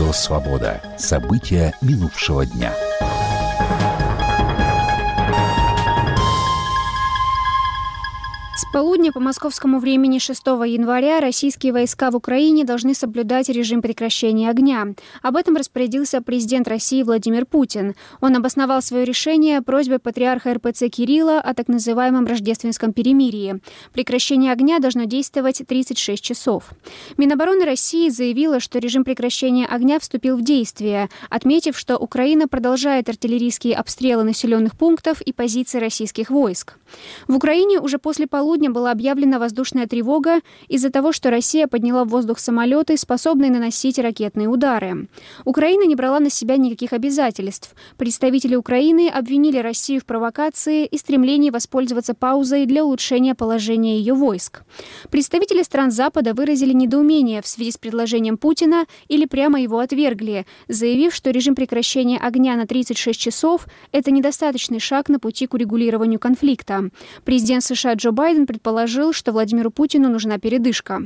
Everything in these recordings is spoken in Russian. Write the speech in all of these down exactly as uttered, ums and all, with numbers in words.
Радио «Свобода». События минувшего дня. С полудня по московскому времени шестого января российские войска в Украине должны соблюдать режим прекращения огня. Об этом распорядился президент России Владимир Путин. Он обосновал свое решение просьбой патриарха эр пэ цэ Кирилла о так называемом рождественском перемирии. Прекращение огня должно действовать тридцать шесть часов. Минобороны России заявила, что режим прекращения огня вступил в действие, отметив, что Украина продолжает артиллерийские обстрелы населенных пунктов и позиций российских войск. В Украине уже после полудня была объявлена воздушная тревога из-за того, что Россия подняла в воздух самолеты, способные наносить ракетные удары. Украина не брала на себя никаких обязательств. Представители Украины обвинили Россию в провокации и стремлении воспользоваться паузой для улучшения положения ее войск. Представители стран Запада выразили недоумение в связи с предложением Путина или прямо его отвергли, заявив, что режим прекращения огня на тридцать шесть часов – это недостаточный шаг на пути к урегулированию конфликта. Президент США Джо Байден предположил, что Владимиру Путину нужна передышка.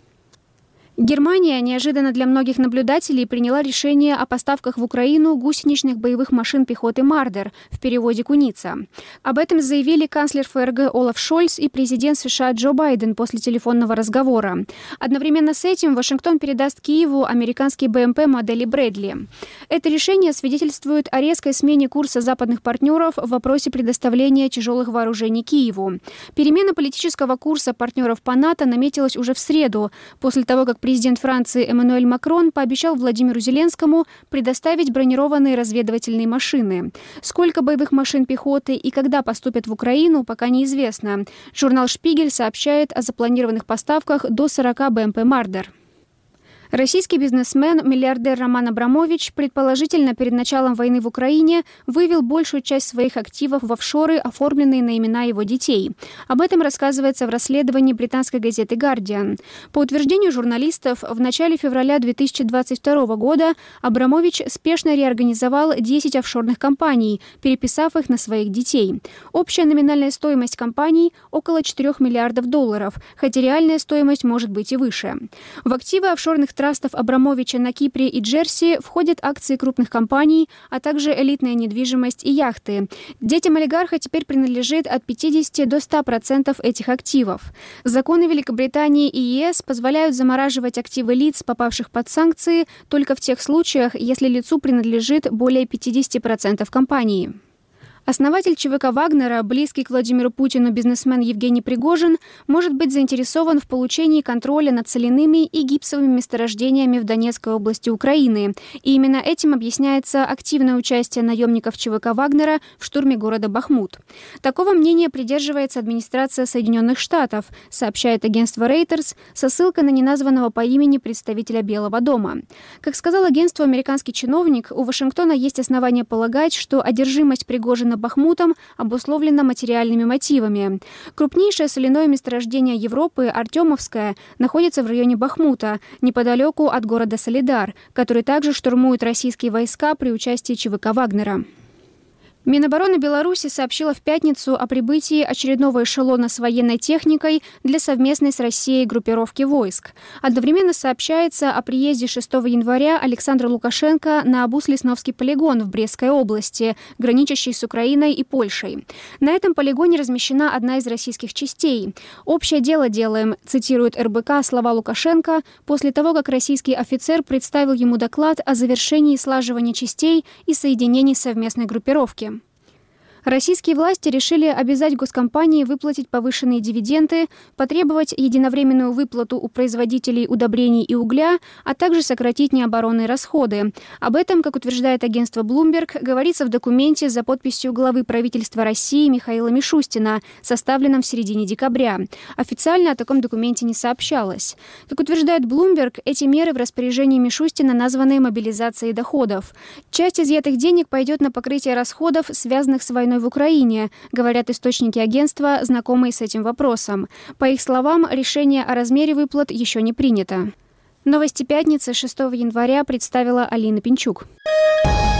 Германия неожиданно для многих наблюдателей приняла решение о поставках в Украину гусеничных боевых машин пехоты «Мардер», в переводе «Куница». Об этом заявили канцлер эф эр гэ Олаф Шольц и президент США Джо Байден после телефонного разговора. Одновременно с этим Вашингтон передаст Киеву американский бэ эм пэ модели «Брэдли». Это решение свидетельствует о резкой смене курса западных партнеров в вопросе предоставления тяжелых вооружений Киеву. Перемена политического курса партнеров по НАТО наметилась уже в среду, после того, как президент Франции Эммануэль Макрон пообещал Владимиру Зеленскому предоставить бронированные разведывательные машины. Сколько боевых машин пехоты и когда поступят в Украину, пока неизвестно. Журнал «Шпигель» сообщает о запланированных поставках до сорока бэ эм пэ «Мардер». Российский бизнесмен, миллиардер Роман Абрамович, предположительно перед началом войны в Украине вывел большую часть своих активов в офшоры, оформленные на имена его детей. Об этом рассказывается в расследовании британской газеты «Гардиан». По утверждению журналистов, в начале февраля две тысячи двадцать второго года Абрамович спешно реорганизовал десять офшорных компаний, переписав их на своих детей. Общая номинальная стоимость компаний – около четырёх миллиардов долларов, хотя реальная стоимость может быть и выше. В активы офшорных трастов Абрамовича на Кипре и Джерси входят акции крупных компаний, а также элитная недвижимость и яхты. Детям олигарха теперь принадлежит от пятидесяти до ста процентов этих активов. Законы Великобритании и е эс позволяют замораживать активы лиц, попавших под санкции, только в тех случаях, если лицу принадлежит более пятидесяти процентов компании. Основатель ЧВК «Вагнера», близкий к Владимиру Путину бизнесмен Евгений Пригожин, может быть заинтересован в получении контроля над соляными и гипсовыми месторождениями в Донецкой области Украины. И именно этим объясняется активное участие наемников ЧВК «Вагнера» в штурме города Бахмут. Такого мнения придерживается администрация Соединенных Штатов, сообщает агентство Reuters со ссылкой на неназванного по имени представителя Белого дома. Как сказал агентство американский чиновник, у Вашингтона есть основания полагать, что одержимость Пригожина Бахмутом обусловлено материальными мотивами. Крупнейшее соляное месторождение Европы, Артемовское, находится в районе Бахмута, неподалеку от города Солидар, который также штурмуют российские войска при участии ЧВК «Вагнера». Минобороны Беларуси сообщила в пятницу о прибытии очередного эшелона с военной техникой для совместной с Россией группировки войск. Одновременно сообщается о приезде шестого января Александра Лукашенко на Абус-Лесновский полигон в Брестской области, граничащей с Украиной и Польшей. На этом полигоне размещена одна из российских частей. «Общее дело делаем», цитирует эр бэ ка слова Лукашенко, после того, как российский офицер представил ему доклад о завершении слаживания частей и соединении совместной группировки. Российские власти решили обязать госкомпании выплатить повышенные дивиденды, потребовать единовременную выплату у производителей удобрений и угля, а также сократить необоронные расходы. Об этом, как утверждает агентство Bloomberg, говорится в документе за подписью главы правительства России Михаила Мишустина, составленном в середине декабря. Официально о таком документе не сообщалось. Как утверждает Bloomberg, эти меры в распоряжении Мишустина названы мобилизацией доходов. Часть изъятых денег пойдет на покрытие расходов, связанных с войной в Украине, говорят источники агентства, знакомые с этим вопросом. По их словам, решение о размере выплат еще не принято. Новости пятницы шестого января представила Алина Пинчук.